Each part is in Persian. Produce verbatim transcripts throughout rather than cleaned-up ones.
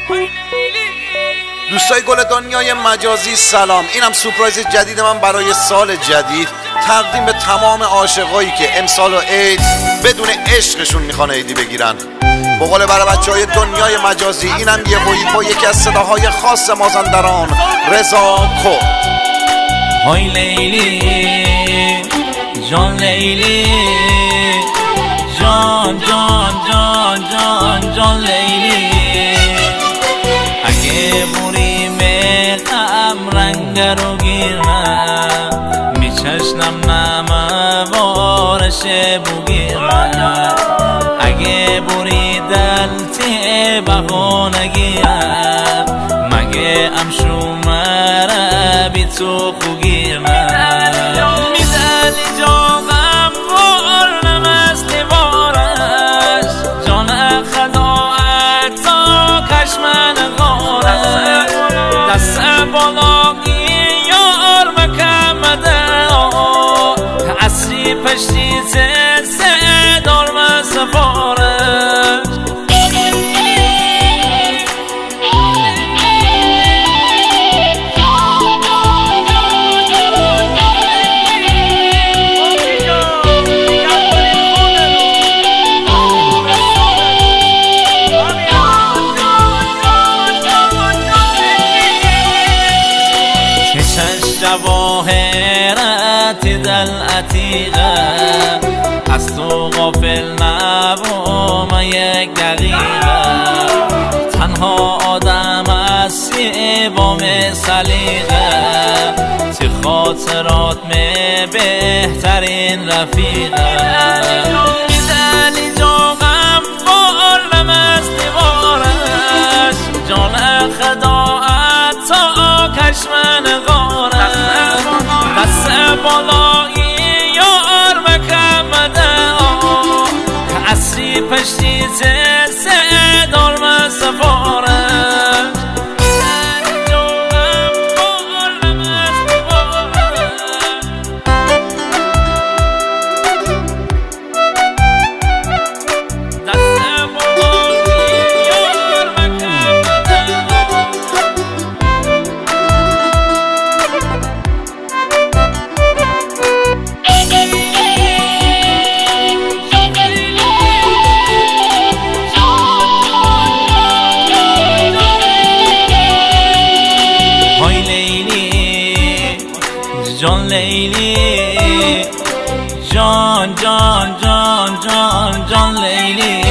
دوستای گل دنیای مجازی سلام، اینم سورپرایز جدید من برای سال جدید، تقدیم به تمام عاشقایی که امسال و عید بدون عشقشون میخوان عیدی بگیرن. با قول برای بچه های دنیای مجازی، اینم یه هویی با یکی از صداهای خاص مازندران، رضا کو. های لیلی جان لیلی جان جان جان جان جان لیلی، اگه بریم غم رنگ رو گیرم میچشنم نمه بارش بگیرم، اگه بری دلتی بهانگیم مگه امشو مره بی تو خوگیرم. میدلی جاغم بار نمسلی بارش جان خداعت تا کشمن غارش، دست بالاقی یار مکمده اصری پشتی زسته دارم سفارش. جواهرت دل عتیقه از تو غافل نبام یک دقیقه، تنها آدم هستی با سلیقه، تی خاطرات می بهترین رفیقه. میدلی جاغم بار نمستی بارش جان خداعت تا کشمن غارش، دست بالایی یار مکمده که اصری پشتی زسته دارم سفارش. جان لیلی جان جان جان جان جان لیلی،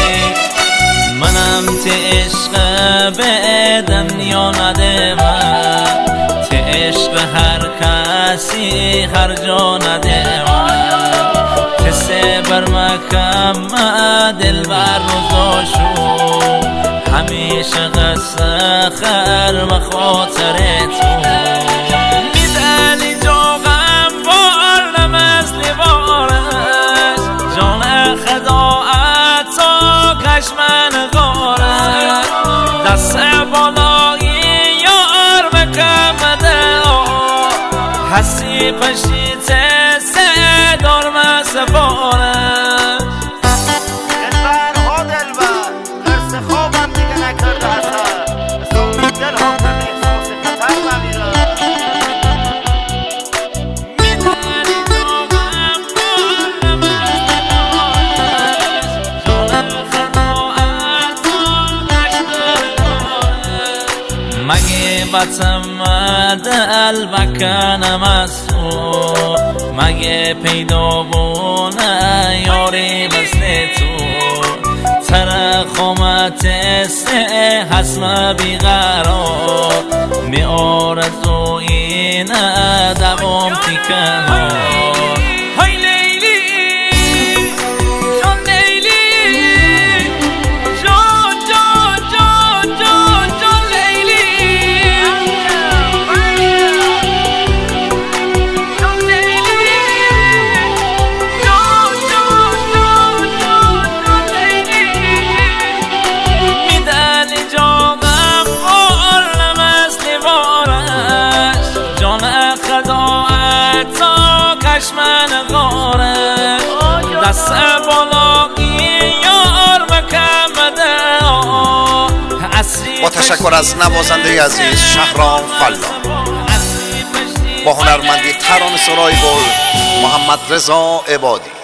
منم تی عشق به دنیا ندیمم، تی عشق هر کسی هر جا ندیمم، کسی بر مکم دل بر روزاشو همیشه قصه خر و خاطر تو. کشمن غارش دست بالایی یار مکمده حسی پشتی تسته دارم سفارش. دلبر ها دلبر قرص خوابم دیگه نکرده اثر، حسابی دل ها کرده احساس خطر نمیره. مگه بطم دل بکنم از تو، مگه پیدا بونه یاری مثل تو، ترخمت سه حسم بیقرار می آرزو اینه دوام پیکنار. کشمن غارش دست بالاقی یار مکمده با تشکر از نوازنده عزیز شهرام فلا، با هنرمندی ترانه سرای گل محمد رضا عبادی.